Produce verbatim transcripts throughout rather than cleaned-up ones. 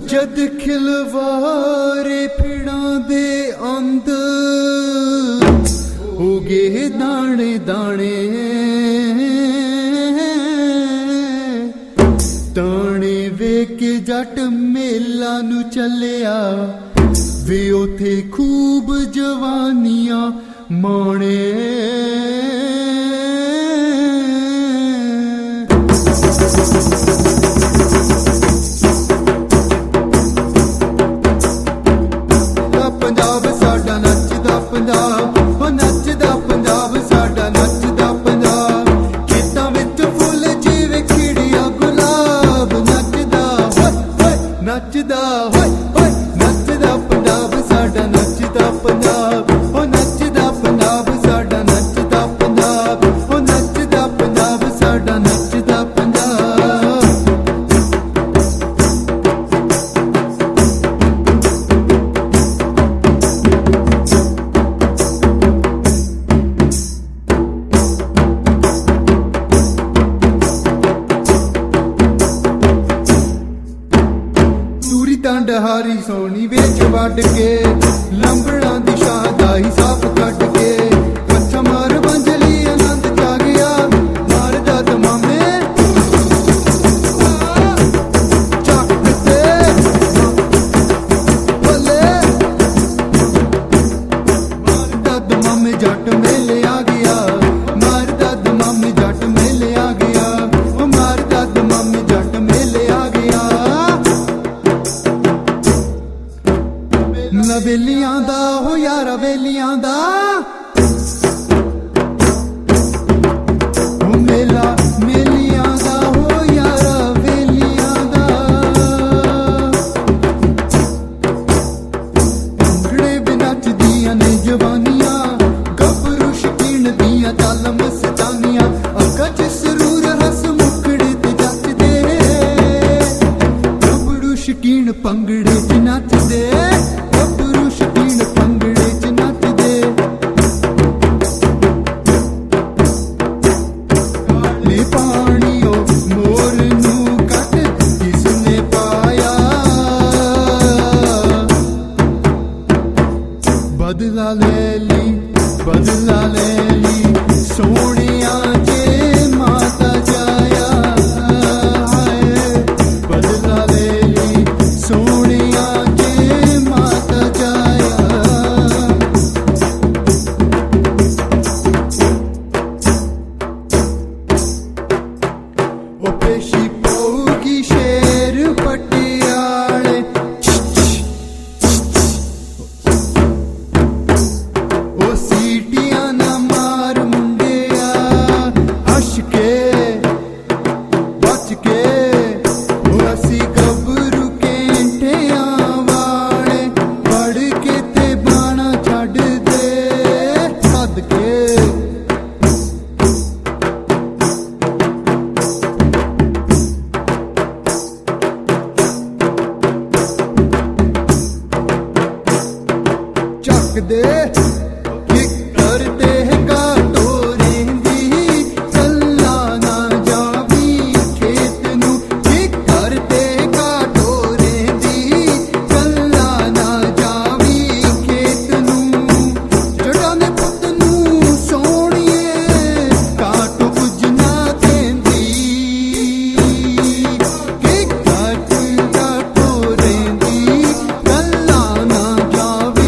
जद खिलवारे फिड़ां दे अंदर हो गए दाने दाने ताने वेख के जट मेला नू चलिया वे उथे खूब जवानियां माणे पंजाब साडा नचदा पंजाब ओ नचदा पंजाब साडा नचदा पंजाब खेतां विच फुल जिवें खिड़िया गुलाब नचदा होए होए नचदा होए होए नचदा पंजाब साडा नचदा पंजाब ओ नचदा पंजाब साडा नचदा पंजाब ओ नचदा पंजाब साडा नचदा पंजाब डहारी सोनी बेच वड के लंबड़ा दी शादाई साफ कट के अच्छा मार बंजली आनंद चा गया मारदा तमामे चकते बल्ले मारदा तमामे जट मेले आ गया मारदा तमामे जट मेले आ गया ओ मारदा तमामे जट मेले आ गया वेलियां दा हो यारा वेलियां दा हो मेला मेलियां दा हो यारा वेलियां दा भंगड़े भी नचदियां ने जवानियां गभरू शकीन दियां चल मस्तानियां अग्गा च सरूर हस मुखड़े ते जचदे गभरू शकीन भंगड़े च नचदे बदला ले ली बदला ले ली सोनिया जे माता जाया बदला ले ली सोनिया जे माता जाया ओ पेशी पौगी शेर पटियाले दे कि करते हैं काटो रेंदी चलना ना जावी खेत नू कि करते काटो रेंदी चलना ना जावी खेत नू जड़ा ने पुत नू सोनिए काटो कुछ ना देंदी कि काट काटो रेंदी चलना ना जावी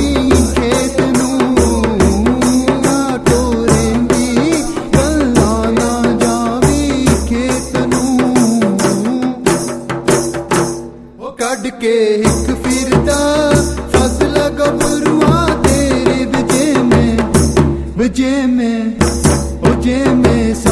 कड़ के हिक फिरदा फसला गबरुआ तेरे विजय में विजय में विजय में